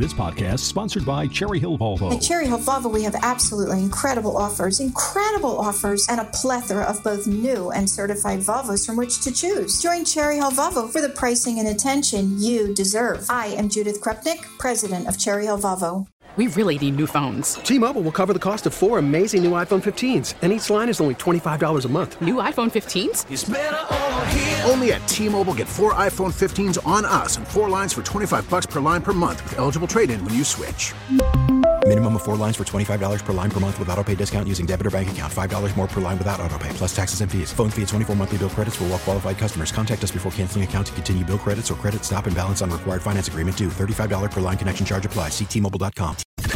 This podcast is sponsored by Cherry Hill Volvo. At Cherry Hill Volvo, we have absolutely incredible offers, and a plethora of both new and certified Volvos from which to choose. Join Cherry Hill Volvo for the pricing and attention you deserve. I am Judith Krupnik, president of Cherry Hill Volvo. We really need new phones. T-Mobile will cover the cost of 4 amazing new iPhone 15s, and each line is only $25 a month. New iPhone 15s? It's better over here. Only at T-Mobile, get 4 iPhone 15s on us and 4 lines for $25 per line per month with eligible trade-in when you switch. Minimum of 4 lines for $25 per line per month with autopay discount using debit or bank account. $5 more per line without autopay, plus taxes and fees. Phone fee at 24 monthly bill credits for well-qualified customers. Contact us before canceling account to continue bill credits or credit stop and balance on required finance agreement due. $35 per line connection charge applies. See T-Mobile.com.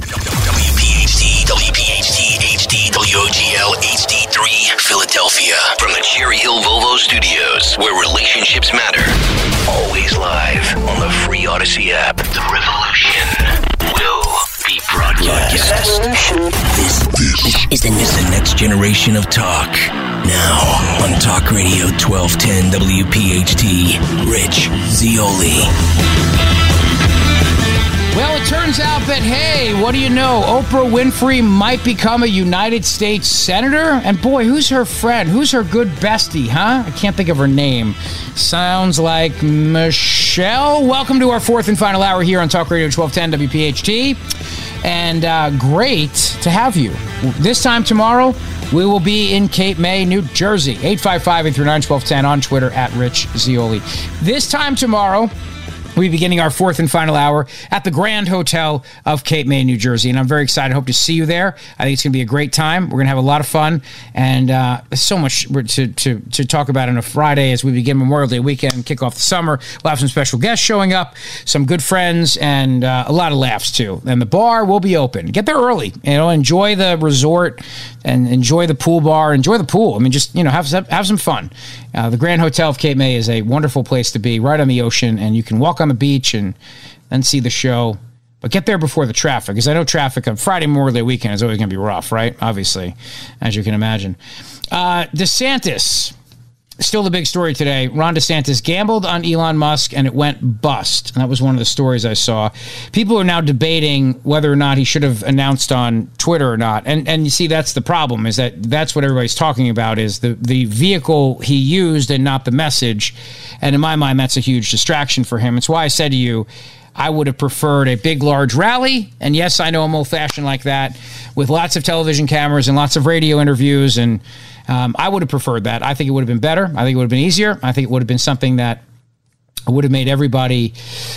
WPHT HD WOGL HD3 Philadelphia from the Cherry Hill Volvo Studios, where relationships matter. Always live on the free Odyssey app. The revolution will be broadcast. This is the next generation of talk. Now on Talk Radio 1210 WPHT, Rich Zeoli. Well, it turns out that, hey, what do you know? Oprah Winfrey might become a United States Senator. And boy, who's her friend? Who's her good bestie, huh? I can't think of her name. Sounds like Michelle. Welcome to our fourth and final hour here on Talk Radio 1210 WPHT. And great to have you. This time tomorrow, we will be in Cape May, New Jersey. 855-839-1210 on Twitter at Rich Zeoli. This time tomorrow, we'll be beginning our fourth and final hour at the Grand Hotel of Cape May, New Jersey. And I'm very excited. Hope to see you there. I think it's going to be a great time. We're going to have a lot of fun. And there's so much to talk about on a Friday as we begin Memorial Day weekend and kick off the summer. We'll have some special guests showing up, some good friends, and a lot of laughs, too. And the bar will be open. Get there early. Enjoy the resort and enjoy the pool bar. Enjoy the pool. I mean, just, have some fun. The Grand Hotel of Cape May is a wonderful place to be, right on the ocean, and you can walk on the beach and then see the show. But get there before the traffic, because I know traffic on Friday Memorial Day weekend is always going to be rough, right? Obviously, as you can imagine. DeSantis, still the big story today. Ron DeSantis gambled on Elon Musk, and it went bust. And that was one of the stories I saw. People are now debating whether or not he should have announced on Twitter or not. And you see, that's the problem, is that's what everybody's talking about, is the vehicle he used and not the message. And in my mind, that's a huge distraction for him. It's why I said to you, I would have preferred a big, large rally. And yes, I know I'm old-fashioned like that, with lots of television cameras and lots of radio interviews. And I would have preferred that. I think it would have been better. I think it would have been easier. I think it would have been something that would have made everybody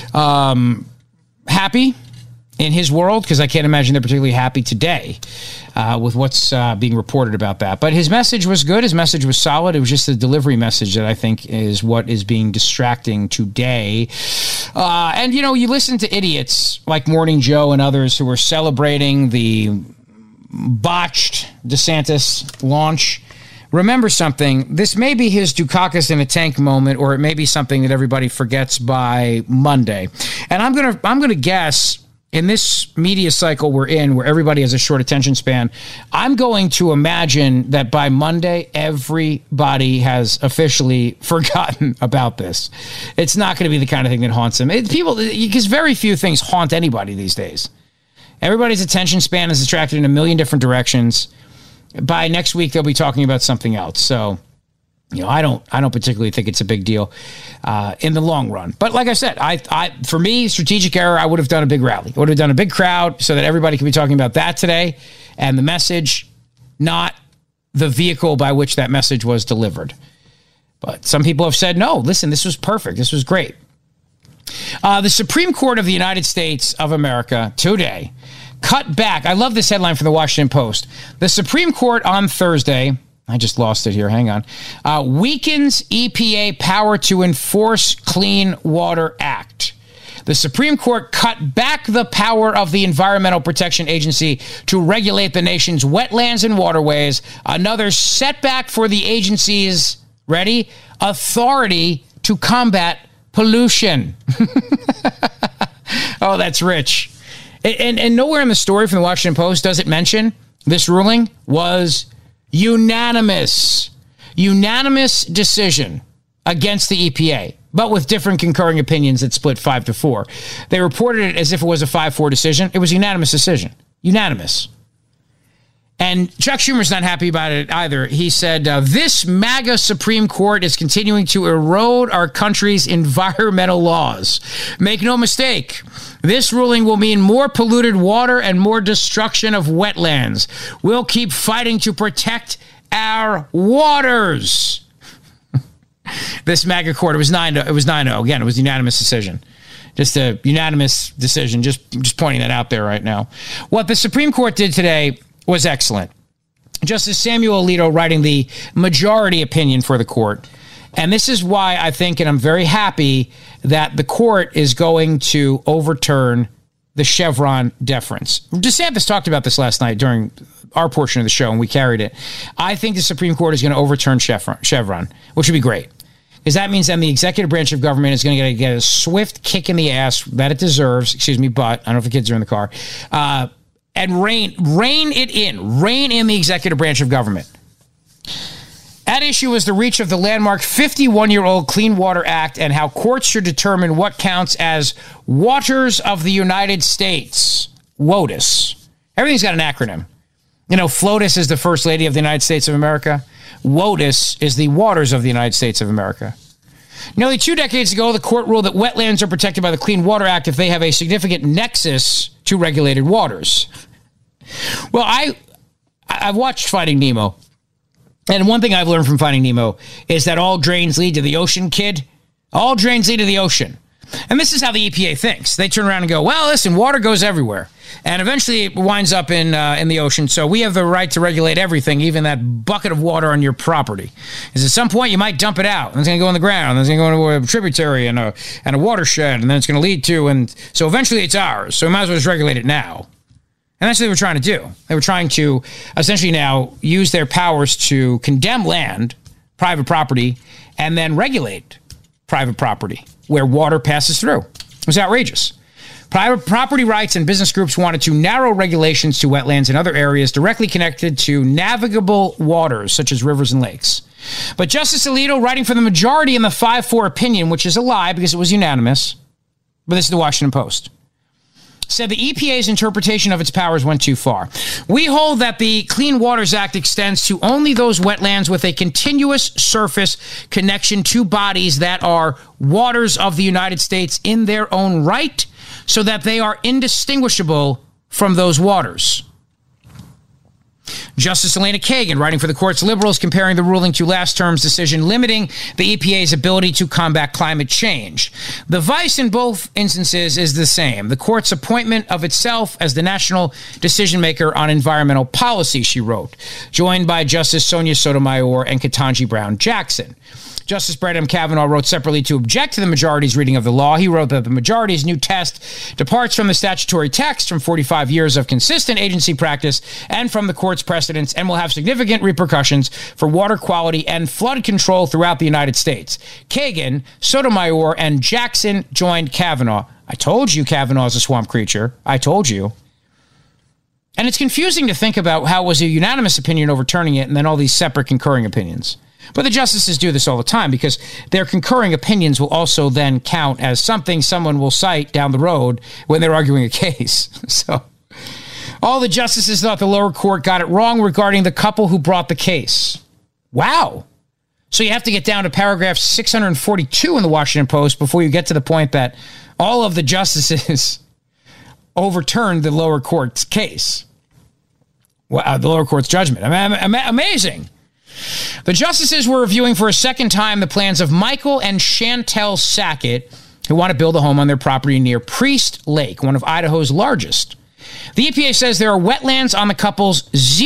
happy in his world, because I can't imagine they're particularly happy today with what's being reported about that. But his message was good. His message was solid. It was just the delivery message that I think is what is being distracting today. And, you listen to idiots like Morning Joe and others who are celebrating the botched DeSantis launch. Remember something. This may be his Dukakis in a tank moment, or it may be something that everybody forgets by Monday. And I'm gonna guess, in this media cycle we're in, where everybody has a short attention span, I'm going to imagine that by Monday, everybody has officially forgotten about this. It's not going to be the kind of thing that haunts them. Because very few things haunt anybody these days. Everybody's attention span is distracted in a million different directions. By next week, they'll be talking about something else. So, I don't particularly think it's a big deal in the long run. But like I said, for me, strategic error, I would have done a big rally. I would have done a big crowd so that everybody could be talking about that today, and the message, not the vehicle by which that message was delivered. But some people have said, no, listen, this was perfect. This was great. The Supreme Court of the United States of America today cut back. I love this headline from the Washington Post. The Supreme Court on Thursday, I just lost it here, hang on, weakens EPA power to enforce Clean Water Act. The Supreme Court cut back the power of the Environmental Protection Agency to regulate the nation's wetlands and waterways, another setback for the agency's, ready, authority to combat pollution. Oh, that's rich. And nowhere in the story from the Washington Post does it mention this ruling was unanimous decision against the EPA. but with different concurring opinions that split 5-4. They reported it as if it was a 5-4 decision. It was a unanimous decision. Unanimous. And Chuck Schumer's not happy about it either. He said, this MAGA Supreme Court is continuing to erode our country's environmental laws. Make no mistake, this ruling will mean more polluted water and more destruction of wetlands. We'll keep fighting to protect our waters. This MAGA court, it was 9-0. Again, it was a unanimous decision. Just a unanimous decision. Just pointing that out there right now. What the Supreme Court did today was excellent. Justice Samuel Alito writing the majority opinion for the court. And this is why I think, and I'm very happy, that the court is going to overturn the Chevron deference. DeSantis talked about this last night during our portion of the show, and we carried it. I think the Supreme Court is going to overturn Chevron, which would be great. Because that means then the executive branch of government is going to get a swift kick in the ass that it deserves. But I don't know if the kids are in the car. And rein in the executive branch of government. At issue is the reach of the landmark 51-year-old Clean Water Act and how courts should determine what counts as waters of the United States. WOTUS. Everything's got an acronym. You know, FLOTUS is the First Lady of the United States of America. WOTUS is the waters of the United States of America. Nearly 2 decades ago, the court ruled that wetlands are protected by the Clean Water Act if they have a significant nexus to regulated waters. Well, I've watched Finding Nemo, and one thing I've learned from Finding Nemo is that all drains lead to the ocean, kid. All drains lead to the ocean. And this is how the EPA thinks. They turn around and go, well, listen, water goes everywhere. And eventually it winds up in the ocean. So we have the right to regulate everything, even that bucket of water on your property. Because at some point you might dump it out. And it's going to go in the ground. And it's going to go into a tributary and a watershed. And then it's going to lead to. And so eventually it's ours. So we might as well just regulate it now. And that's what they were trying to do. They were trying to essentially now use their powers to condemn land, private property, and then regulate private property where water passes through. It was outrageous. Private property rights and business groups wanted to narrow regulations to wetlands and other areas directly connected to navigable waters, such as rivers and lakes. But Justice Alito, writing for the majority in the 5-4 opinion, which is a lie because it was unanimous, but this is the Washington Post, said the EPA's interpretation of its powers went too far. We hold that the Clean Waters Act extends to only those wetlands with a continuous surface connection to bodies that are waters of the United States in their own right, so that they are indistinguishable from those waters. Justice Elena Kagan, writing for the court's liberals, comparing the ruling to last term's decision limiting the EPA's ability to combat climate change. The vice in both instances is the same. The court's appointment of itself as the national decision maker on environmental policy, she wrote, joined by Justice Sonia Sotomayor and Ketanji Brown Jackson. Justice Brett M. Kavanaugh wrote separately to object to the majority's reading of the law. He wrote that the majority's new test departs from the statutory text, from 45 years of consistent agency practice, and from the court's precedents, and will have significant repercussions for water quality and flood control throughout the United States. Kagan, Sotomayor, and Jackson joined Kavanaugh. I told you Kavanaugh's a swamp creature. I told you. And it's confusing to think about how it was a unanimous opinion overturning it and then all these separate concurring opinions. But the justices do this all the time because their concurring opinions will also then count as something someone will cite down the road when they're arguing a case. So all the justices thought the lower court got it wrong regarding the couple who brought the case. Wow. So you have to get down to paragraph 642 in the Washington Post before you get to the point that all of the justices overturned the lower court's case. Wow, the lower court's judgment. Amazing. The justices were reviewing for a second time the plans of Michael and Chantel Sackett, who want to build a home on their property near Priest Lake, one of Idaho's largest. The EPA says there are wetlands on the couple's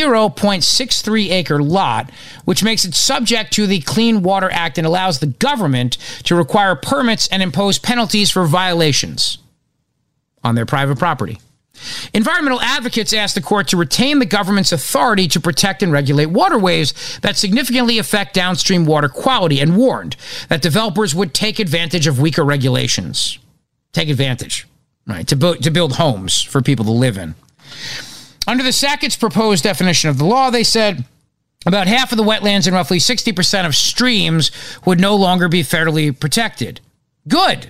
0.63-acre lot, which makes it subject to the Clean Water Act and allows the government to require permits and impose penalties for violations on their private property. Environmental advocates asked the court to retain the government's authority to protect and regulate waterways that significantly affect downstream water quality and warned that developers would take advantage of weaker regulations. Take advantage, right, to build homes for people to live in. Under the Sackett's proposed definition of the law, they said about half of the wetlands and roughly 60% of streams would no longer be federally protected. Good.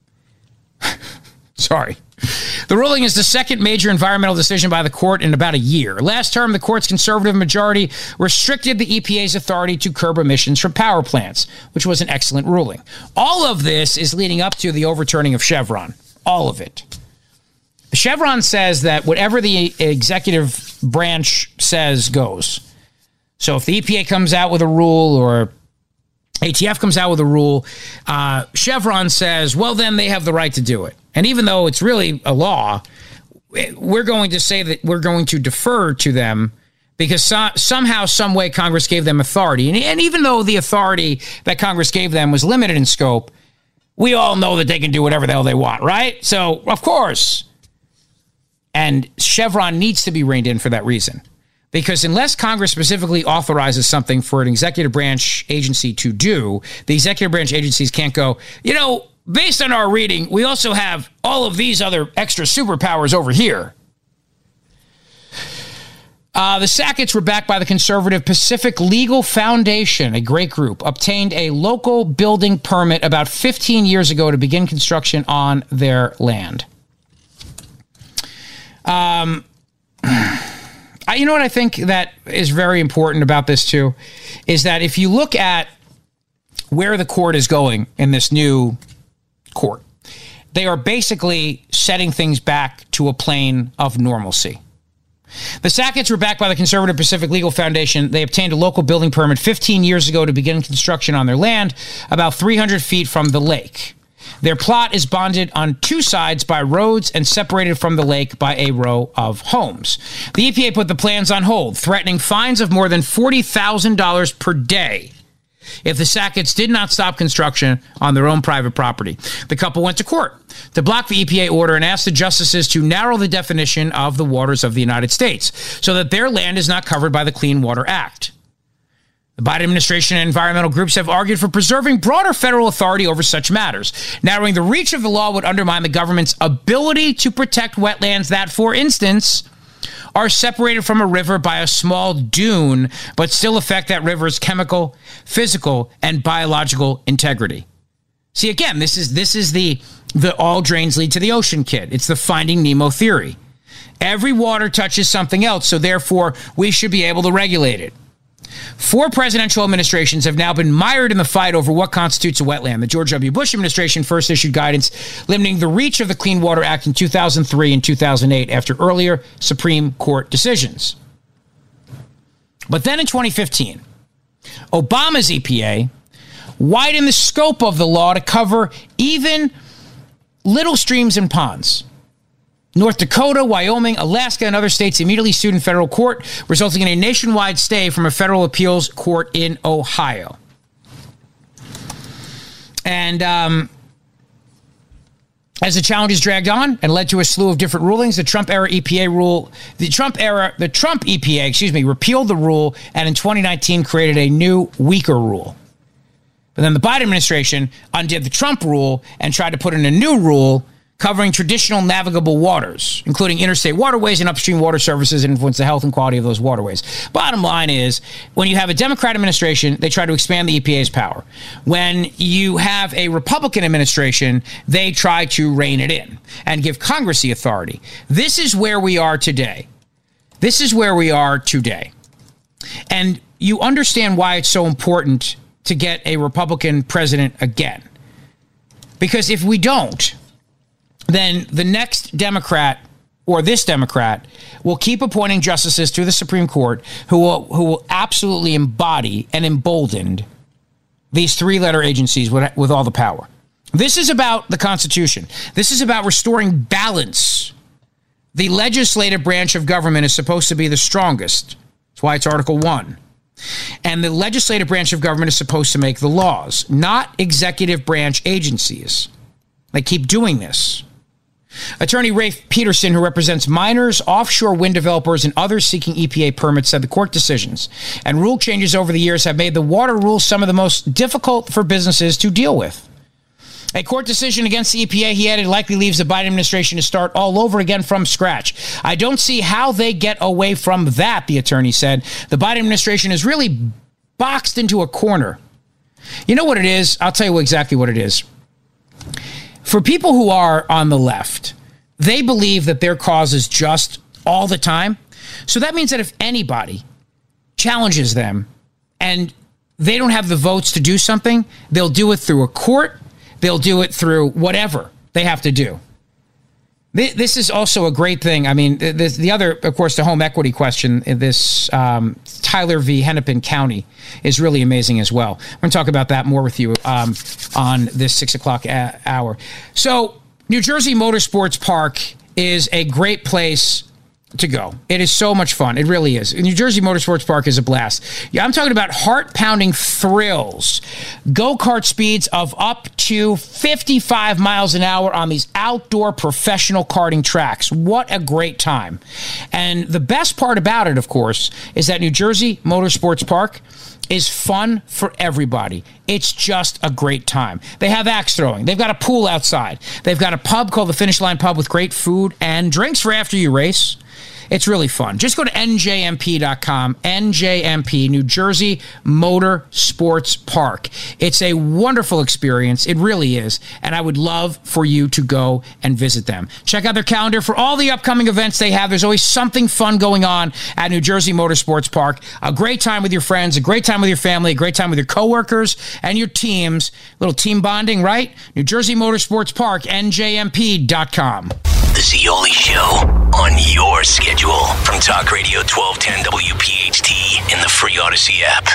Sorry. The ruling is the second major environmental decision by the court in about a year. Last term, the court's conservative majority restricted the EPA's authority to curb emissions from power plants, which was an excellent ruling. All of this is leading up to the overturning of Chevron. All of it. Chevron says that whatever the executive branch says goes. So if the EPA comes out with a rule or ATF comes out with a rule, Chevron says, well, then they have the right to do it. And even though it's really a law, we're going to say that we're going to defer to them because somehow, some way, Congress gave them authority. And even though the authority that Congress gave them was limited in scope, we all know that they can do whatever the hell they want, right? So, of course. And Chevron needs to be reined in for that reason. Because unless Congress specifically authorizes something for an executive branch agency to do, the executive branch agencies can't go, based on our reading, we also have all of these other extra superpowers over here. The Sacketts were backed by the conservative Pacific Legal Foundation, a great group, obtained a local building permit about 15 years ago to begin construction on their land. You know what I think that is very important about this, too, is that if you look at where the court is going in this new court, they are basically setting things back to a plane of normalcy. The Sacketts were backed by the conservative Pacific Legal Foundation. They obtained a local building permit 15 years ago to begin construction on their land, about 300 feet from the lake. Their plot is bonded on two sides by roads and separated from the lake by a row of homes. The EPA put the plans on hold, threatening fines of more than $40,000 per day if the Sacketts did not stop construction on their own private property. The couple went to court to block the EPA order and asked the justices to narrow the definition of the waters of the United States so that their land is not covered by the Clean Water Act. The Biden administration and environmental groups have argued for preserving broader federal authority over such matters. Narrowing the reach of the law would undermine the government's ability to protect wetlands that, for instance, are separated from a river by a small dune, but still affect that river's chemical, physical, and biological integrity. See, again, this is the all drains lead to the ocean kid. It's the Finding Nemo theory. Every water touches something else, so therefore we should be able to regulate it. 4 presidential administrations have now been mired in the fight over what constitutes a wetland. The George W. Bush administration first issued guidance limiting the reach of the Clean Water Act in 2003 and 2008 after earlier Supreme Court decisions. But then in 2015, Obama's EPA widened the scope of the law to cover even little streams and ponds. North Dakota, Wyoming, Alaska, and other states immediately sued in federal court, resulting in a nationwide stay from a federal appeals court in Ohio. And as the challenges dragged on and led to a slew of different rulings, the Trump EPA, repealed the rule and in 2019 created a new, weaker rule. But then the Biden administration undid the Trump rule and tried to put in a new rule covering traditional navigable waters, including interstate waterways and upstream water services, and influence the health and quality of those waterways. Bottom line is, when you have a Democrat administration, they try to expand the EPA's power. When you have a Republican administration, they try to rein it in and give Congress the authority. This is where we are today. And you understand why it's so important to get a Republican president again. Because if we don't, then the next Democrat or this Democrat will keep appointing justices to the Supreme Court who will absolutely embody and embolden these 3-letter agencies with all the power. This is about the Constitution. This is about restoring balance. The legislative branch of government is supposed to be the strongest. That's why it's Article 1. And the legislative branch of government is supposed to make the laws, not executive branch agencies. They keep doing this. Attorney Rafe Peterson, who represents miners, offshore wind developers, and others seeking EPA permits, said the court decisions and rule changes over the years have made the water rules some of the most difficult for businesses to deal with. A court decision against the EPA, he added, likely leaves the Biden administration to start all over again from scratch. I don't see how they get away from that, the attorney said. The Biden administration is really boxed into a corner. You know what it is? I'll tell you exactly what it is. for people who are on the left, they believe that their cause is just all the time. So that means that if anybody challenges them and they don't have the votes to do something, they'll do it through a court. They'll do it through whatever they have to do. This is also a great thing. I mean, the other, of course, the home equity question in this Tyler v. Hennepin County is really amazing as well. I'm going to talk about that more with you on this 6 o'clock hour. So New Jersey Motorsports Park is a great place to go. It is so much fun. It really is. New Jersey Motorsports Park is a blast. Yeah, I'm talking about heart-pounding thrills. Go-kart speeds of up to 55 miles an hour on these outdoor professional karting tracks. What a great time. And the best part about it, of course, is that New Jersey Motorsports Park is fun for everybody. It's just a great time. They have axe throwing. They've got a pool outside. They've got a pub called the Finish Line Pub with great food and drinks for after you race. It's really fun. Just go to njmp.com, NJMP, New Jersey Motor Sports Park. It's a wonderful experience. It really is. And I would love for you to go and visit them. Check out their calendar for all the upcoming events they have. There's always something fun going on at New Jersey Motorsports Park. A great time with your friends, a great time with your family, a great time with your coworkers and your teams. A little team bonding, right? New Jersey Motorsports Park, NJMP.com. The Zeoli Show on your schedule from Talk Radio 1210 WPHT in the free Odyssey app.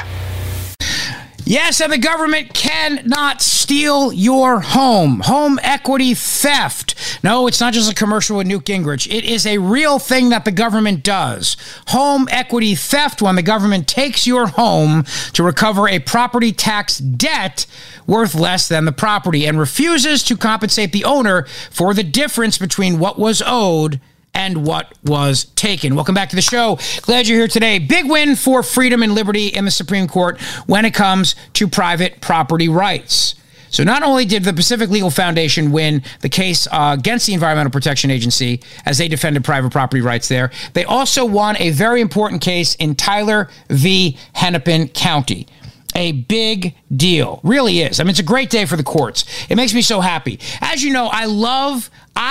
Yes, and the government cannot steal your home. Home equity theft. No, it's not just a commercial with Newt Gingrich. It is a real thing that the government does. Home equity theft, when the government takes your home to recover a property tax debt worth less than the property and refuses to compensate the owner for the difference between what was owed and what was taken. Welcome back to the show. Glad you're here today. Big win for freedom and liberty in the Supreme Court when it comes to private property rights. So not only did the Pacific Legal Foundation win the case against the Environmental Protection Agency as they defended private property rights there, they also won a very important case in Tyler v. Hennepin County. A big deal. Really is. I mean, it's a great day for the courts. It makes me so happy. As you know, I love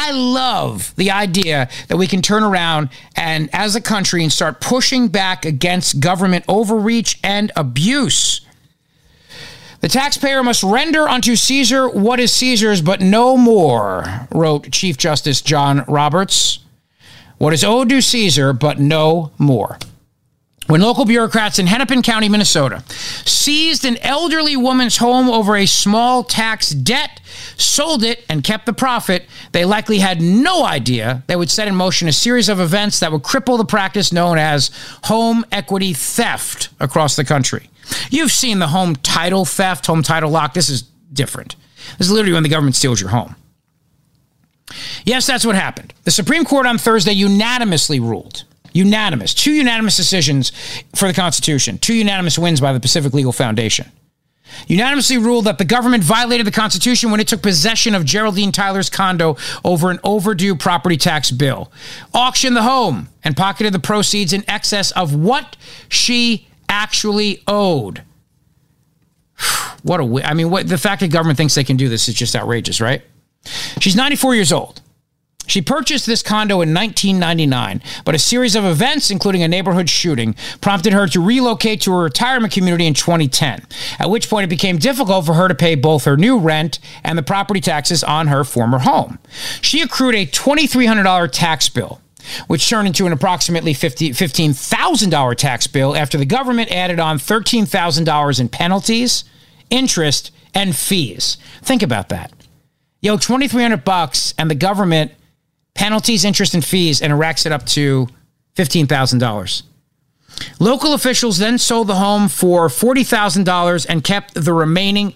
the idea that we can turn around and, as a country, and start pushing back against government overreach and abuse. The taxpayer must render unto Caesar what is Caesar's, but no more, wrote Chief Justice John Roberts. What is owed to Caesar, but no more. When local bureaucrats in Hennepin County, Minnesota, seized an elderly woman's home over a small tax debt, sold it, and kept the profit, they likely had no idea they would set in motion a series of events that would cripple the practice known as home equity theft across the country. You've seen the home title theft, home title lock. This is different. This is literally when the government steals your home. Yes, that's what happened. The Supreme Court on Thursday unanimously ruled. Two unanimous decisions for the Constitution. 2 unanimous wins by the Pacific Legal Foundation. Unanimously ruled that the government violated the Constitution when it took possession of Geraldine Tyler's condo over an overdue property tax bill, auctioned the home, and pocketed the proceeds in excess of what she actually owed. The fact that government thinks they can do this is just outrageous, right? She's 94 years old. She purchased this condo in 1999, but a series of events, including a neighborhood shooting, prompted her to relocate to a retirement community in 2010, at which point it became difficult for her to pay both her new rent and the property taxes on her former home. She accrued a $2,300 tax bill, which turned into an approximately $15,000 tax bill after the government added on $13,000 in penalties, interest, and fees. Think about that. $2,300 and the government penalties, interest, and fees, and it racks it up to $15,000. Local officials then sold the home for $40,000 and kept the remaining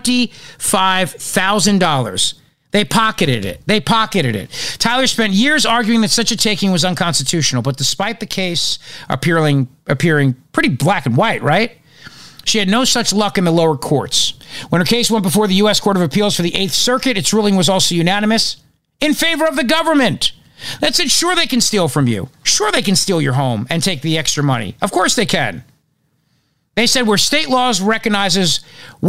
$25,000. They pocketed it. Tyler spent years arguing that such a taking was unconstitutional, but despite the case appearing pretty black and white, right? She had no such luck in the lower courts. When her case went before the U.S. Court of Appeals for the 8th Circuit, its ruling was also unanimous in favor of the government. That said, sure, they can steal from you. Sure, they can steal your home and take the extra money. Of course they can. They said where state law recognizes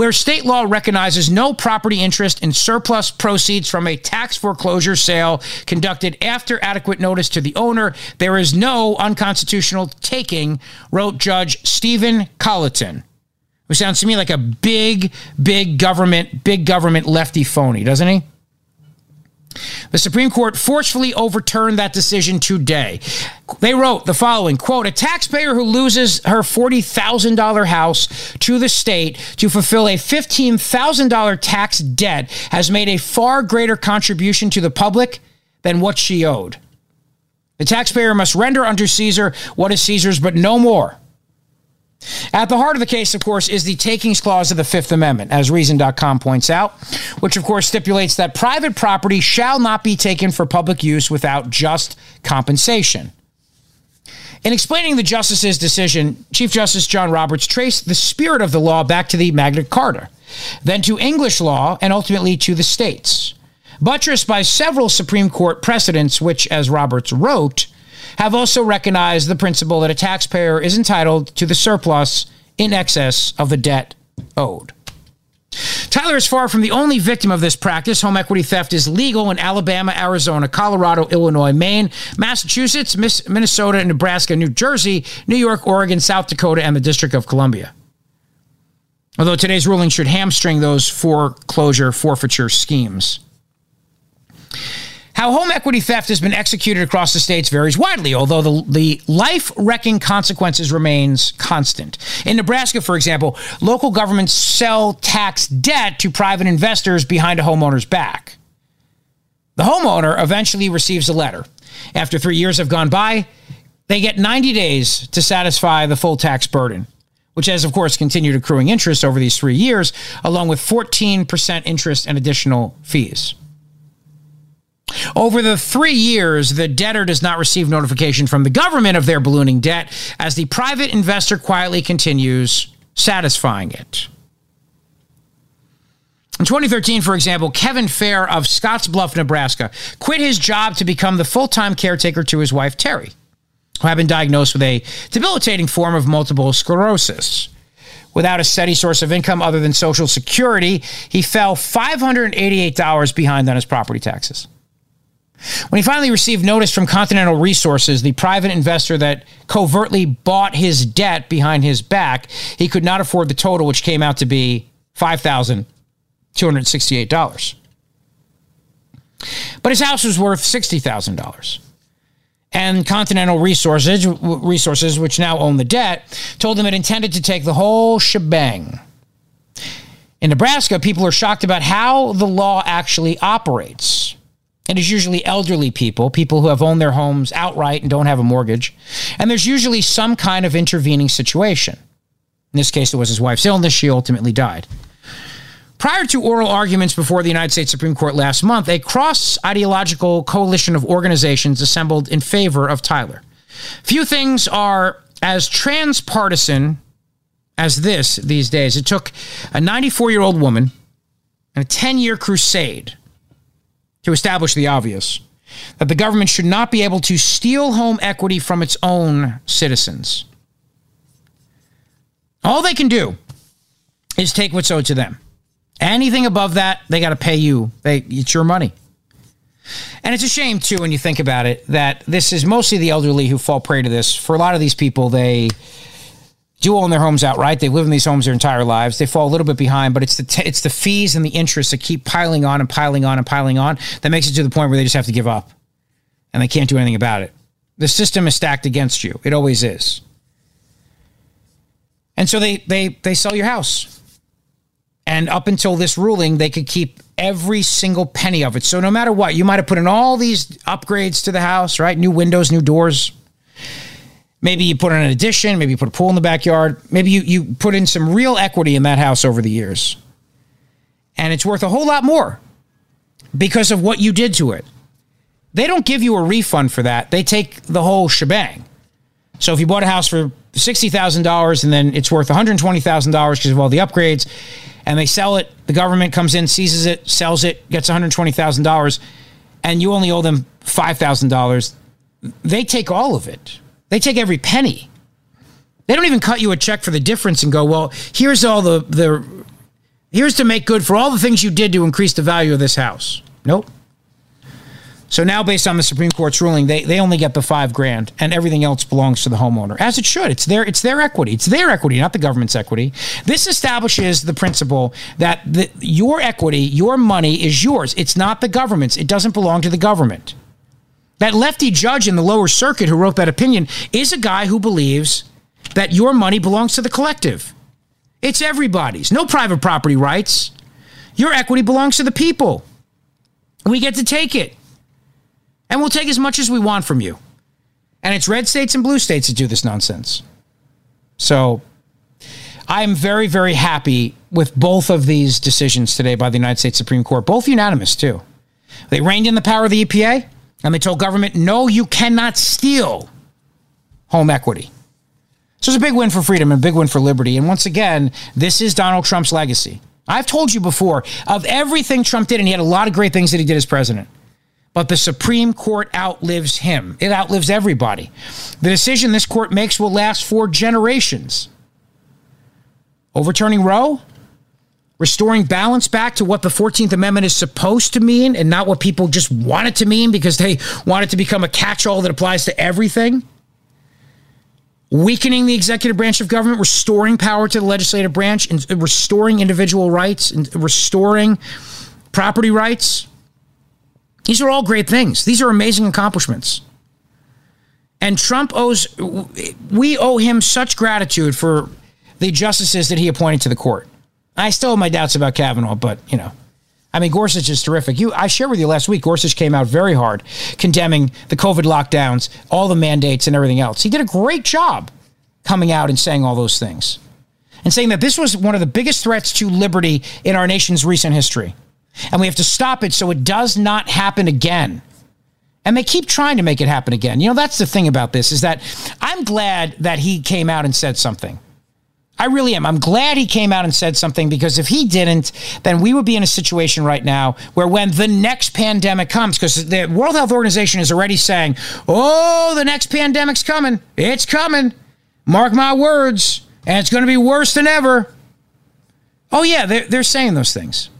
no property interest in surplus proceeds from a tax foreclosure sale conducted after adequate notice to the owner, there is no unconstitutional taking, wrote Judge Stephen Colleton, who sounds to me like a big government lefty phony, doesn't he? The Supreme Court forcefully overturned that decision today. They wrote the following, quote, a taxpayer who loses her $40,000 house to the state to fulfill a $15,000 tax debt has made a far greater contribution to the public than what she owed. The taxpayer must render unto Caesar what is Caesar's, but no more. At the heart of the case, of course, is the takings clause of the Fifth Amendment, as Reason.com points out, which, of course, stipulates that private property shall not be taken for public use without just compensation. In explaining the justice's decision, Chief Justice John Roberts traced the spirit of the law back to the Magna Carta, then to English law, and ultimately to the states, buttressed by several Supreme Court precedents, which, as Roberts wrote, have also recognized the principle that a taxpayer is entitled to the surplus in excess of the debt owed. Tyler is far from the only victim of this practice. Home equity theft is legal in Alabama, Arizona, Colorado, Illinois, Maine, Massachusetts, Minnesota, Nebraska, New Jersey, New York, Oregon, South Dakota, and the District of Columbia. Although today's ruling should hamstring those foreclosure forfeiture schemes. How home equity theft has been executed across the states varies widely, although the life-wrecking consequences remains constant. In Nebraska, for example, local governments sell tax debt to private investors behind a homeowner's back. The homeowner eventually receives a letter. After 3 years have gone by, they get 90 days to satisfy the full tax burden, which has, of course, continued accruing interest over these 3 years, along with 14% interest and additional fees. Over the 3 years, the debtor does not receive notification from the government of their ballooning debt as the private investor quietly continues satisfying it. In 2013, for example, Kevin Fair of Scottsbluff, Nebraska, quit his job to become the full-time caretaker to his wife, Terry, who had been diagnosed with a debilitating form of multiple sclerosis. Without a steady source of income other than Social Security, he fell $588 behind on his property taxes. When he finally received notice from Continental Resources, the private investor that covertly bought his debt behind his back, he could not afford the total, which came out to be $5,268. But his house was worth $60,000. And Continental Resources, which now own the debt, told him it intended to take the whole shebang. In Nebraska, people are shocked about how the law actually operates. It is usually elderly people who have owned their homes outright and don't have a mortgage. And there's usually some kind of intervening situation. In this case, it was his wife's illness. She ultimately died. Prior to oral arguments before the United States Supreme Court last month, a cross-ideological coalition of organizations assembled in favor of Tyler. Few things are as transpartisan as this these days. It took a 94-year-old woman and a 10-year crusade to establish the obvious, that the government should not be able to steal home equity from its own citizens. All they can do is take what's owed to them. Anything above that, they got to pay you. It's your money. And it's a shame, too, when you think about it, that this is mostly the elderly who fall prey to this. For a lot of these people, they do own their homes outright. They live in these homes their entire lives. They fall a little bit behind, but it's the fees and the interest that keep piling on and piling on and piling on that makes it to the point where they just have to give up. And they can't do anything about it. The system is stacked against you. It always is. And so they sell your house. And up until this ruling, they could keep every single penny of it. So no matter what, you might have put in all these upgrades to the house, right? New windows, new doors. Maybe you put in an addition. Maybe you put a pool in the backyard. Maybe you put in some real equity in that house over the years. And it's worth a whole lot more because of what you did to it. They don't give you a refund for that. They take the whole shebang. So if you bought a house for $60,000 and then it's worth $120,000 because of all the upgrades, and they sell it, the government comes in, seizes it, sells it, gets $120,000, and you only owe them $5,000, they take all of it. They take every penny. They don't even cut you a check for the difference and go, well, here's all here's to make good for all the things you did to increase the value of this house. Nope. So now, based on the Supreme Court's ruling, they only get the $5,000 and everything else belongs to the homeowner, as it should. It's their equity. It's their equity, not the government's equity. This establishes the principle that your equity, your money is yours. It's not the government's. It doesn't belong to the government. That lefty judge in the lower circuit who wrote that opinion is a guy who believes that your money belongs to the collective. It's everybody's. No private property rights. Your equity belongs to the people. We get to take it. And we'll take as much as we want from you. And it's red states and blue states that do this nonsense. So I am very, very happy with both of these decisions today by the United States Supreme Court. Both unanimous, too. They reined in the power of the EPA, and they told government, no, you cannot steal home equity. So it's a big win for freedom and a big win for liberty. And once again, this is Donald Trump's legacy. I've told you before, of everything Trump did, and he had a lot of great things that he did as president, but the Supreme Court outlives him. It outlives everybody. The decision this court makes will last for generations. Overturning Roe, restoring balance back to what the 14th Amendment is supposed to mean and not what people just want it to mean because they want it to become a catch-all that applies to everything. Weakening the executive branch of government, restoring power to the legislative branch, and restoring individual rights, and restoring property rights. These are all great things. These are amazing accomplishments. And Trump we owe him such gratitude for the justices that he appointed to the court. I still have my doubts about Kavanaugh, but, Gorsuch is terrific. I shared with you last week, Gorsuch came out very hard, condemning the COVID lockdowns, all the mandates and everything else. He did a great job coming out and saying all those things and saying that this was one of the biggest threats to liberty in our nation's recent history. And we have to stop it so it does not happen again. And they keep trying to make it happen again. That's the thing about this, is that I'm glad that he came out and said something. I really am. I'm glad he came out and said something, because if he didn't, then we would be in a situation right now where when the next pandemic comes, because the World Health Organization is already saying, oh, the next pandemic's coming. It's coming. Mark my words. And it's going to be worse than ever. Oh, yeah, they're saying those things.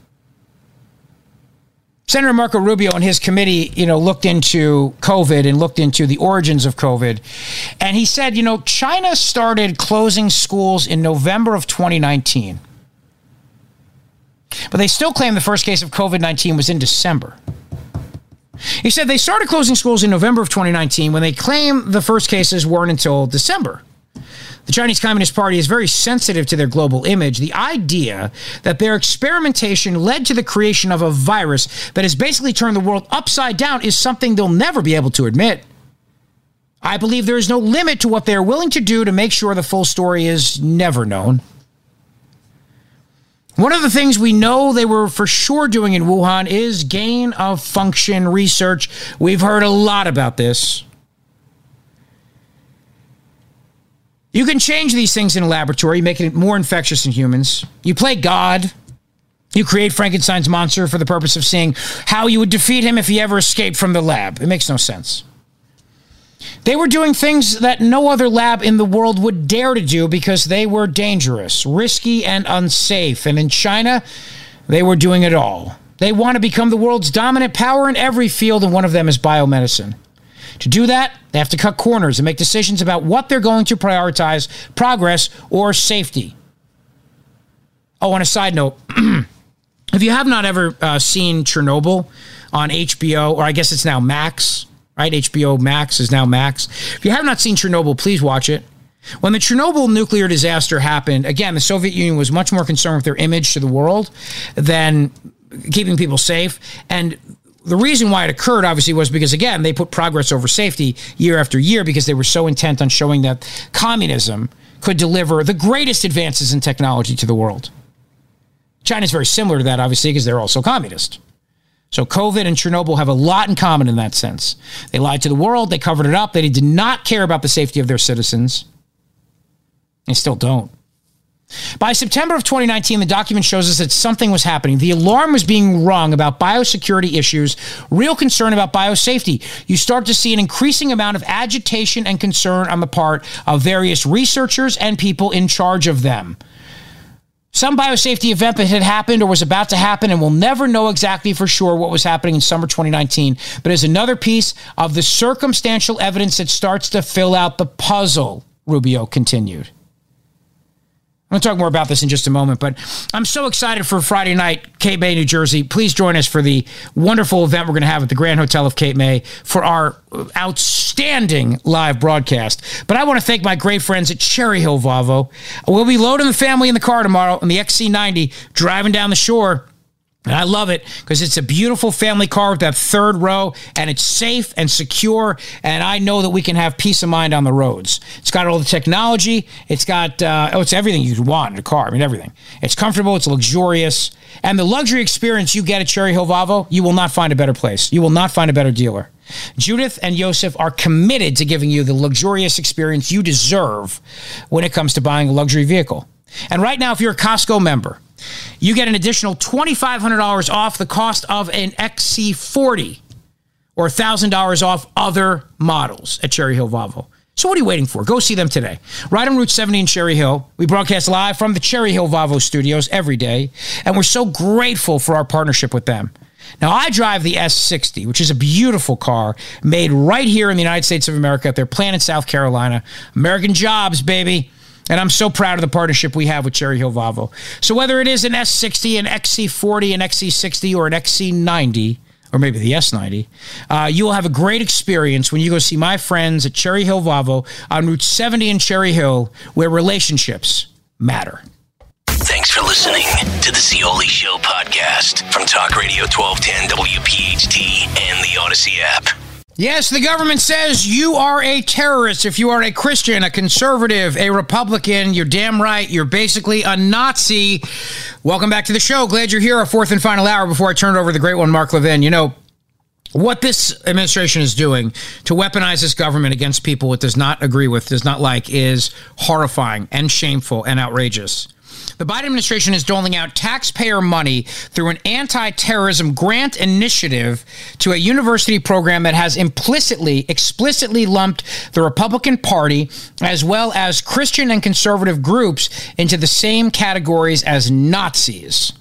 Senator Marco Rubio and his committee, looked into COVID and looked into the origins of COVID. And he said, China started closing schools in November of 2019. But they still claim the first case of COVID-19 was in December. He said they started closing schools in November of 2019 when they claim the first cases weren't until December. The Chinese Communist Party is very sensitive to their global image. The idea that their experimentation led to the creation of a virus that has basically turned the world upside down is something they'll never be able to admit. I believe there is no limit to what they're willing to do to make sure the full story is never known. One of the things we know they were for sure doing in Wuhan is gain of function research. We've heard a lot about this. You can change these things in a laboratory, making it more infectious in humans. You play God. You create Frankenstein's monster for the purpose of seeing how you would defeat him if he ever escaped from the lab. It makes no sense. They were doing things that no other lab in the world would dare to do because they were dangerous, risky, and unsafe. And in China, they were doing it all. They want to become the world's dominant power in every field, and one of them is biomedicine. To do that, they have to cut corners and make decisions about what they're going to prioritize, progress or safety. Oh, on a side note, if you have not ever seen Chernobyl on HBO, or I guess it's now Max, right? HBO Max is now Max. If you have not seen Chernobyl, please watch it. When the Chernobyl nuclear disaster happened, again, the Soviet Union was much more concerned with their image to the world than keeping people safe. And the reason why it occurred, obviously, was because, again, they put progress over safety year after year because they were so intent on showing that communism could deliver the greatest advances in technology to the world. China's very similar to that, obviously, because they're also communist. So COVID and Chernobyl have a lot in common in that sense. They lied to the world. They covered it up. They did not care about the safety of their citizens. They still don't. By September of 2019, the document shows us that something was happening. The alarm was being rung about biosecurity issues, real concern about biosafety. You start to see an increasing amount of agitation and concern on the part of various researchers and people in charge of them. Some biosafety event that had happened or was about to happen, and we'll never know exactly for sure what was happening in summer 2019, but is another piece of the circumstantial evidence that starts to fill out the puzzle, Rubio continued. I'm going to talk more about this in just a moment, but I'm so excited for Friday night, Cape May, New Jersey. Please join us for the wonderful event we're going to have at the Grand Hotel of Cape May for our outstanding live broadcast. But I want to thank my great friends at Cherry Hill Volvo. We'll be loading the family in the car tomorrow on the XC90, driving down the shore. And I love it because it's a beautiful family car with that third row, and it's safe and secure, and I know that we can have peace of mind on the roads. It's got all the technology. It's got, it's everything you want in a car. I mean, everything. It's comfortable. It's luxurious. And the luxury experience you get at Cherry Hill Volvo, you will not find a better place. You will not find a better dealer. Judith and Yosef are committed to giving you the luxurious experience you deserve when it comes to buying a luxury vehicle. And right now, if you're a Costco member, you get an additional $2,500 off the cost of an XC40 or $1,000 off other models at Cherry Hill Volvo. So what are you waiting for? Go see them today. Right on Route 70 in Cherry Hill. We broadcast live from the Cherry Hill Volvo studios every day, and we're so grateful for our partnership with them. Now, I drive the S60, which is a beautiful car made right here in the United States of America at their plant in South Carolina. American jobs, baby. And I'm so proud of the partnership we have with Cherry Hill Volvo. So whether it is an S60, an XC40, an XC60, or an XC90, or maybe the S90, you will have a great experience when you go see my friends at Cherry Hill Volvo on Route 70 in Cherry Hill, where relationships matter. Thanks for listening to the Zeoli Show podcast from Talk Radio 1210 WPHT and the Odyssey app. Yes, the government says you are a terrorist if you are a Christian, a conservative, a Republican. You're damn right. You're basically a Nazi. Welcome back to the show. Glad you're here. Our fourth and final hour before I turn it over to the great one, Mark Levin. You know, what this administration is doing to weaponize this government against people it does not agree with, does not like, is horrifying and shameful and outrageous. The Biden administration is doling out taxpayer money through an anti-terrorism grant initiative to a university program that has explicitly lumped the Republican Party as well as Christian and conservative groups into the same categories as Nazis.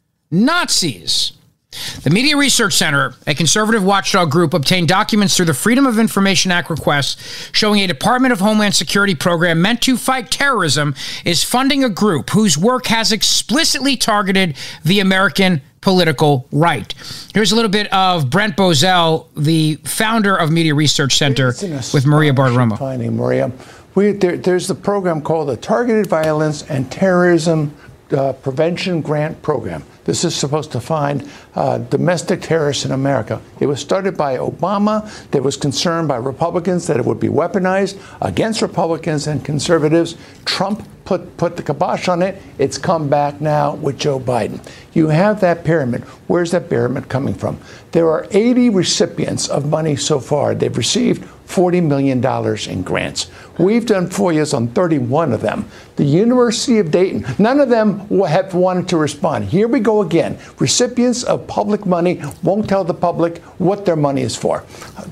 Nazis. The Media Research Center, a conservative watchdog group, obtained documents through the Freedom of Information Act request showing a Department of Homeland Security program meant to fight terrorism is funding a group whose work has explicitly targeted the American political right. Here's a little bit of Brent Bozell, the founder of Media Research Center, with Maria Bartiromo. Finding, Maria. There's the program called the Targeted Violence and Terrorism Prevention Grant Program. This is supposed to find domestic terrorists in America. It was started by Obama. There was concern by Republicans that it would be weaponized against Republicans and conservatives. Trump put the kibosh on it. It's come back now with Joe Biden. You have that pyramid. Where's that pyramid coming from? There are 80 recipients of money so far. They've received $40 million in grants. We've done FOIAs on 31 of them. The University of Dayton, none of them have wanted to respond. Here we go again. Recipients of public money won't tell the public what their money is for.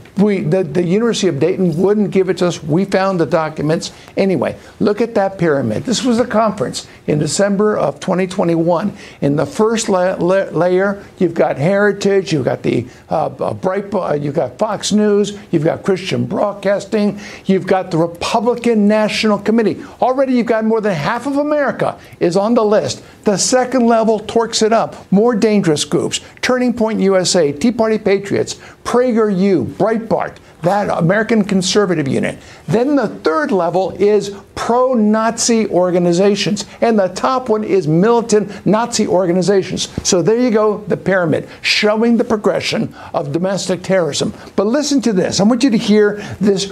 The University of Dayton wouldn't give it to us. We found the documents. Anyway, look at that pyramid. This was a conference in December of 2021. In the first layer, you've got Heritage, you've got the Breitbart, you've got Fox News, you've got Christian Broadcasting, you've got the Republican National Committee. Already you've got more than half of America is on the list. The second level torques it up. More dangerous groups. Turning Point USA, Tea Party Patriots, PragerU, Breitbart, that American Conservative Unit. Then the third level is pro-Nazi organizations. And the top one is militant Nazi organizations. So there you go, the pyramid, showing the progression of domestic terrorism. But listen to this. I want you to hear this,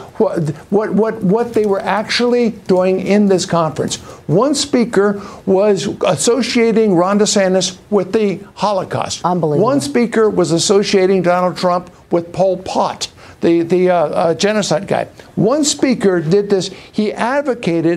what they were actually doing in this conference. One speaker was associating Ron DeSantis with the Holocaust. Unbelievable. One speaker was associating Donald Trump with Pol Pot, the genocide guy. One speaker did this. He advocated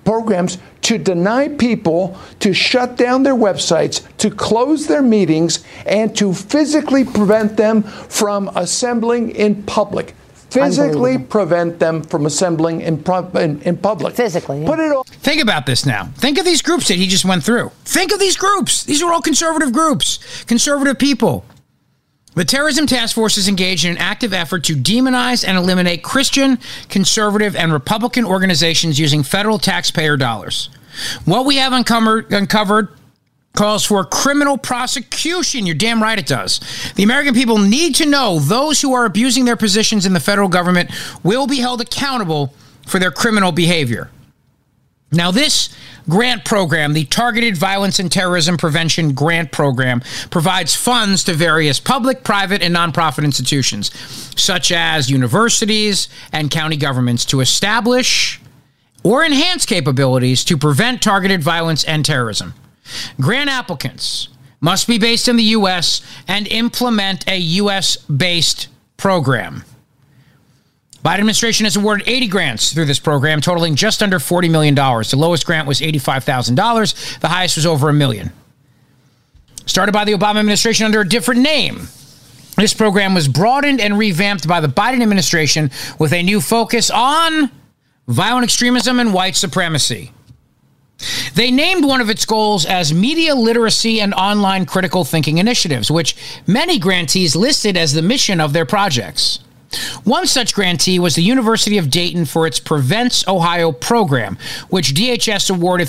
programs to deny people, to shut down their websites, to close their meetings, and to physically prevent them from assembling in public. Physically prevent them from assembling in public. Physically. Yeah. Put it all. Think about this now. Think of these groups that he just went through. Think of these groups. These are all conservative groups, conservative people. The Terrorism Task Force is engaged in an active effort to demonize and eliminate Christian, conservative, and Republican organizations using federal taxpayer dollars. What we have uncovered calls for criminal prosecution. You're damn right it does. The American people need to know those who are abusing their positions in the federal government will be held accountable for their criminal behavior. Now, this grant program, the Targeted Violence and Terrorism Prevention Grant Program, provides funds to various public, private, and nonprofit institutions, such as universities and county governments, to establish or enhance capabilities to prevent targeted violence and terrorism. Grant applicants must be based in the U.S. and implement a U.S.-based program. Biden administration has awarded 80 grants through this program, totaling just under $40 million. The lowest grant was $85,000. The highest was over $1 million. Started by the Obama administration under a different name, this program was broadened and revamped by the Biden administration with a new focus on violent extremism and white supremacy. They named one of its goals as Media Literacy and Online Critical Thinking Initiatives, which many grantees listed as the mission of their projects. One such grantee was the University of Dayton for its Prevents Ohio program, which DHS awarded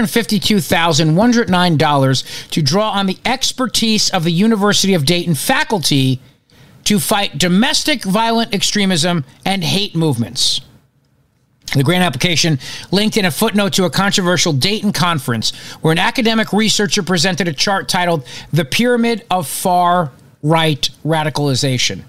$352,109 to draw on the expertise of the University of Dayton faculty to fight domestic violent extremism and hate movements. The grant application linked in a footnote to a controversial Dayton conference where an academic researcher presented a chart titled The Pyramid of Far-Right Radicalization.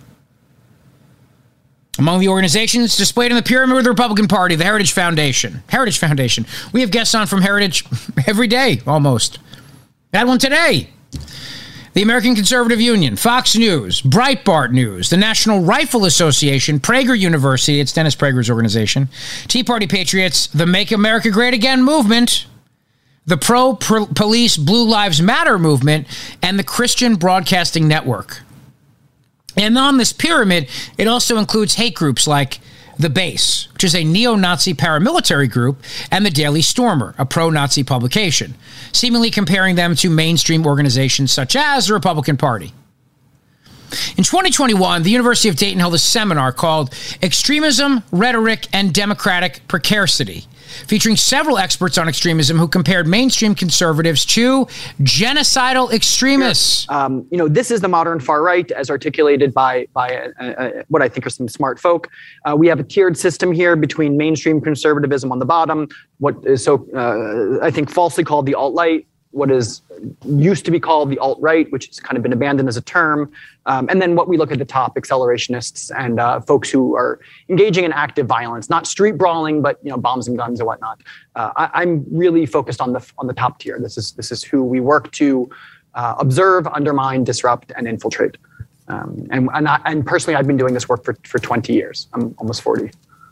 Among the organizations displayed in the pyramid were the Republican Party, the Heritage Foundation. Heritage Foundation. We have guests on from Heritage every day, almost. I had one today. The American Conservative Union, Fox News, Breitbart News, the National Rifle Association, Prager University, it's Dennis Prager's organization, Tea Party Patriots, the Make America Great Again movement, the Pro-Police Blue Lives Matter movement, and the Christian Broadcasting Network. And on this pyramid, it also includes hate groups like The Base, which is a neo-Nazi paramilitary group, and the Daily Stormer, a pro-Nazi publication, seemingly comparing them to mainstream organizations such as the Republican Party. In 2021, the University of Dayton held a seminar called Extremism, Rhetoric, and Democratic Precarity, featuring several experts on extremism who compared mainstream conservatives to genocidal extremists. This is the modern far right, as articulated by what I think are some smart folk. We have a tiered system here between mainstream conservatism on the bottom, what is I think falsely called the alt-right, what is used to be called the alt-right, which has kind of been abandoned as a term. And then what we look at the top, accelerationists and folks who are engaging in active violence, not street brawling, but bombs and guns and whatnot. I'm really focused on the top tier. This is who we work to observe, undermine, disrupt, and infiltrate. And personally, I've been doing this work for 20 years. I'm almost 40.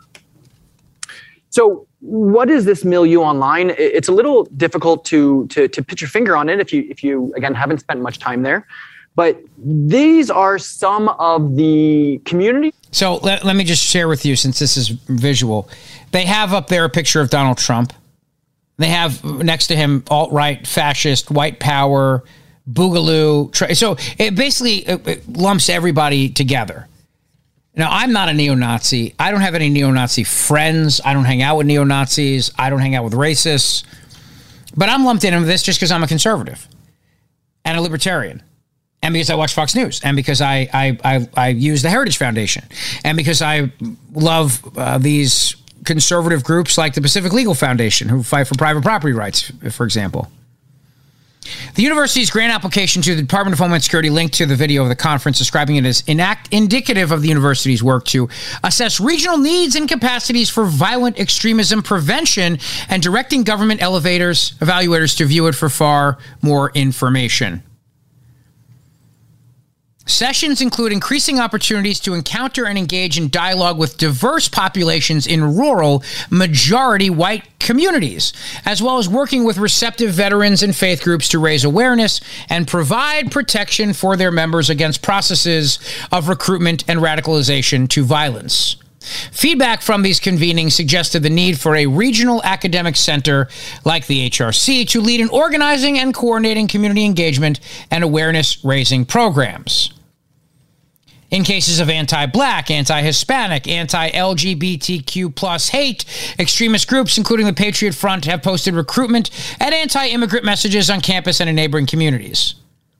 So what is this milieu online? It's a little difficult to put your finger on it if you again haven't spent much time there. But these are some of the community. So let me just share with you, since this is visual. They have up there a picture of Donald Trump. They have next to him alt-right, fascist, white power, boogaloo. So it basically lumps everybody together. Now, I'm not a neo-Nazi. I don't have any neo-Nazi friends. I don't hang out with neo-Nazis. I don't hang out with racists. But I'm lumped into this just because I'm a conservative and a libertarian, and because I watch Fox News, and because I use the Heritage Foundation, and because I love these conservative groups like the Pacific Legal Foundation, who fight for private property rights, for example. The university's grant application to the Department of Homeland Security linked to the video of the conference, describing it as indicative of the university's work to assess regional needs and capacities for violent extremism prevention and directing government evaluators to view it for far more information. Sessions include increasing opportunities to encounter and engage in dialogue with diverse populations in rural, majority white communities, as well as working with receptive veterans and faith groups to raise awareness and provide protection for their members against processes of recruitment and radicalization to violence. Feedback from these convenings suggested the need for a regional academic center like the HRC to lead in organizing and coordinating community engagement and awareness-raising programs. In cases of anti-Black, anti-Hispanic, anti-LGBTQ plus hate, extremist groups, including the Patriot Front, have posted recruitment and anti-immigrant messages on campus and in neighboring communities.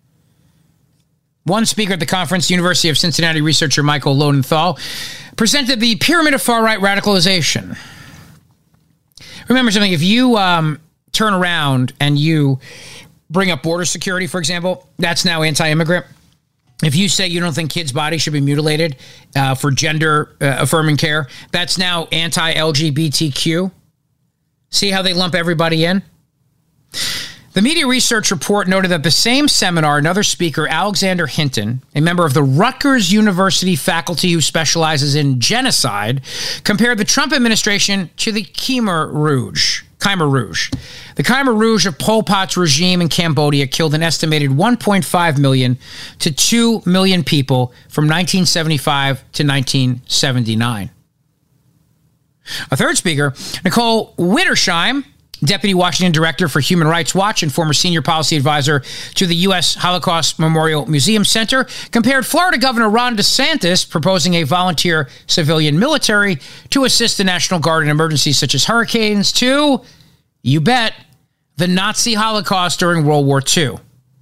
One speaker at the conference, University of Cincinnati researcher Michael Lowenthal, presented the pyramid of far-right radicalization. Remember something, if you turn around and you bring up border security, for example, that's now anti-immigrant. If you say you don't think kids' bodies should be mutilated for gender-affirming care, that's now anti-LGBTQ. See how they lump everybody in? The Media Research Report noted that the same seminar, another speaker, Alexander Hinton, a member of the Rutgers University faculty who specializes in genocide, compared the Trump administration to the Khmer Rouge. The Khmer Rouge of Pol Pot's regime in Cambodia killed an estimated 1.5 million to 2 million people from 1975 to 1979. A third speaker, Nicole Wittersheim, Deputy Washington Director for Human Rights Watch and former Senior Policy Advisor to the U.S. Holocaust Memorial Museum Center, compared Florida Governor Ron DeSantis proposing a volunteer civilian military to assist the National Guard in emergencies such as hurricanes to, you bet, the Nazi Holocaust during World War II.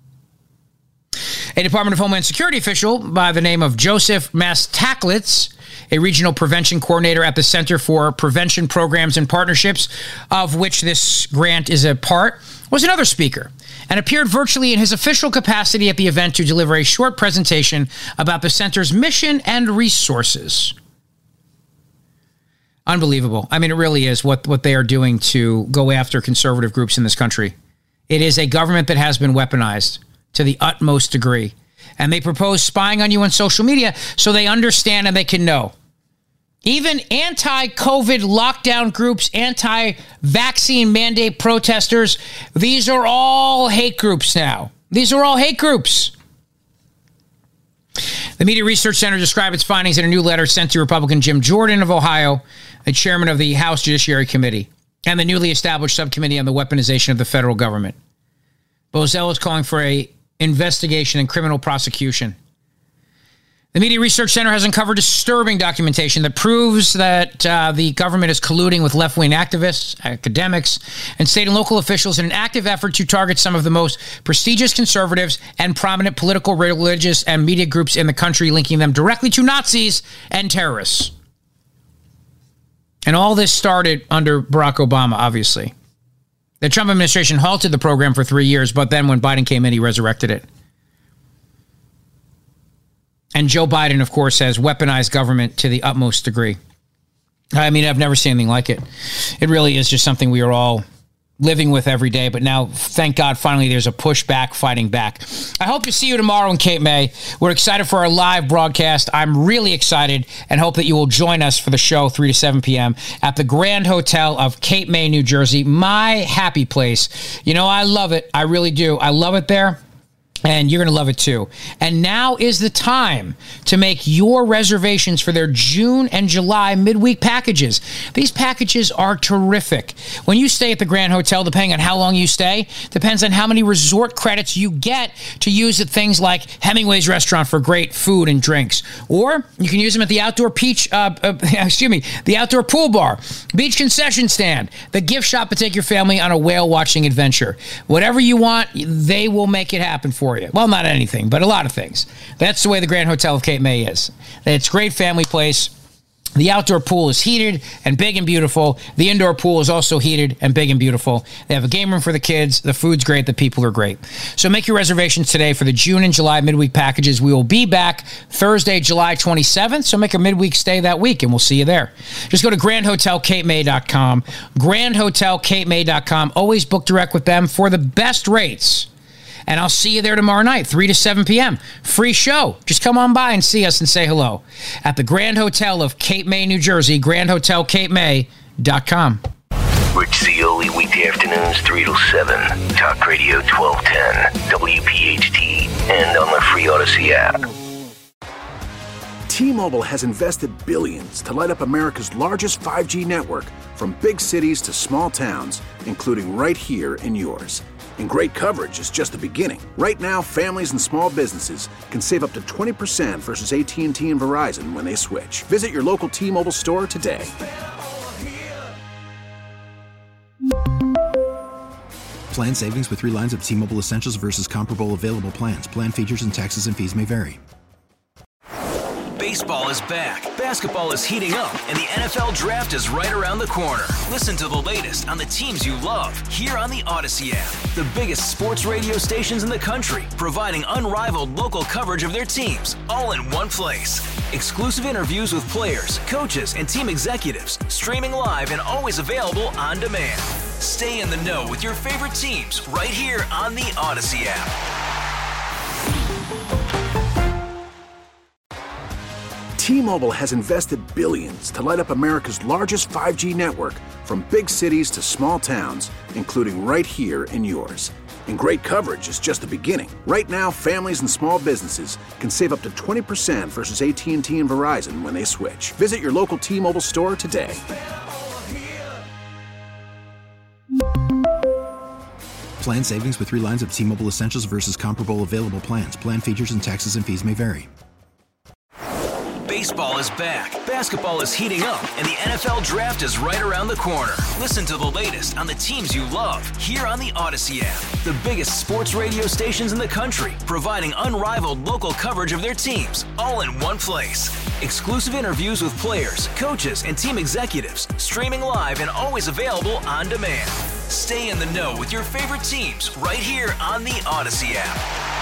A Department of Homeland Security official by the name of Joseph Mastaklitz, a regional prevention coordinator at the Center for Prevention Programs and Partnerships, of which this grant is a part, was another speaker and appeared virtually in his official capacity at the event to deliver a short presentation about the center's mission and resources. Unbelievable. I mean, it really is what they are doing to go after conservative groups in this country. It is a government that has been weaponized to the utmost degree. And they propose spying on you on social media so they understand and they can know. Even anti-COVID lockdown groups, anti-vaccine mandate protesters, these are all hate groups now. These are all hate groups. The Media Research Center described its findings in a new letter sent to Republican Jim Jordan of Ohio, the chairman of the House Judiciary Committee, and the newly established subcommittee on the weaponization of the federal government. Bozell is calling for an investigation and criminal prosecution. The Media Research Center has uncovered disturbing documentation that proves that the government is colluding with left-wing activists, academics, and state and local officials in an active effort to target some of the most prestigious conservatives and prominent political, religious, and media groups in the country, linking them directly to Nazis and terrorists. And all this started under Barack Obama, obviously. The Trump administration halted the program for 3 years, but then when Biden came in, he resurrected it. And Joe Biden, of course, has weaponized government to the utmost degree. I mean, I've never seen anything like it. It really is just something we are all living with every day. But now, thank God, finally, there's a pushback, fighting back. I hope to see you tomorrow in Cape May. We're excited for our live broadcast. I'm really excited and hope that you will join us for the show 3 to 7 p.m. at the Grand Hotel of Cape May, New Jersey. My happy place. You know, I love it. I really do. I love it there. And you're going to love it too. And now is the time to make your reservations for their June and July midweek packages. These packages are terrific. When you stay at the Grand Hotel, depending on how long you stay, depends on how many resort credits you get to use at things like Hemingway's Restaurant for great food and drinks. Or you can use them at the outdoor the outdoor pool bar, beach concession stand, the gift shop to take your family on a whale watching adventure. Whatever you want, they will make it happen for you. Well, not anything, but a lot of things. That's the way the Grand Hotel of Cape May is. It's a great family place. The outdoor pool is heated and big and beautiful. The indoor pool is also heated and big and beautiful. They have a game room for the kids. The food's great. The people are great. So make your reservations today for the June and July midweek packages. We will be back Thursday, July 27th. So make a midweek stay that week, and we'll see you there. Just go to grandhotelcapemay.com. Grandhotelcapemay.com. Always book direct with them for the best rates. And I'll see you there tomorrow night, 3 to 7 p.m. Free show. Just come on by and see us and say hello at the Grand Hotel of Cape May, New Jersey, grandhotelcapemay.com. Rich Zeoli, weekday afternoons, 3 to 7. Talk Radio 1210, WPHT, and on the free Odyssey app. T-Mobile has invested billions to light up America's largest 5G network, from big cities to small towns, including right here in yours. And great coverage is just the beginning. Right now, families and small businesses can save up to 20% versus AT&T and Verizon when they switch. Visit your local T-Mobile store today. Plan savings with 3 lines of T-Mobile Essentials versus comparable available plans. Plan features and taxes and fees may vary. Baseball is back, basketball is heating up, and the NFL Draft is right around the corner. Listen to the latest on the teams you love here on the Odyssey app. The biggest sports radio stations in the country, providing unrivaled local coverage of their teams, all in one place. Exclusive interviews with players, coaches, and team executives, streaming live and always available on demand. Stay in the know with your favorite teams right here on the Odyssey app. T-Mobile has invested billions to light up America's largest 5G network, from big cities to small towns, including right here in yours. And great coverage is just the beginning. Right now, families and small businesses can save up to 20% versus AT&T and Verizon when they switch. Visit your local T-Mobile store today. Plan savings with 3 lines of T-Mobile Essentials versus comparable available plans. Plan features and taxes and fees may vary. Baseball is back, basketball is heating up, and the NFL Draft is right around the corner. Listen to the latest on the teams you love here on the Odyssey app. The biggest sports radio stations in the country, providing unrivaled local coverage of their teams, all in one place. Exclusive interviews with players, coaches, and team executives, streaming live and always available on demand. Stay in the know with your favorite teams right here on the Odyssey app.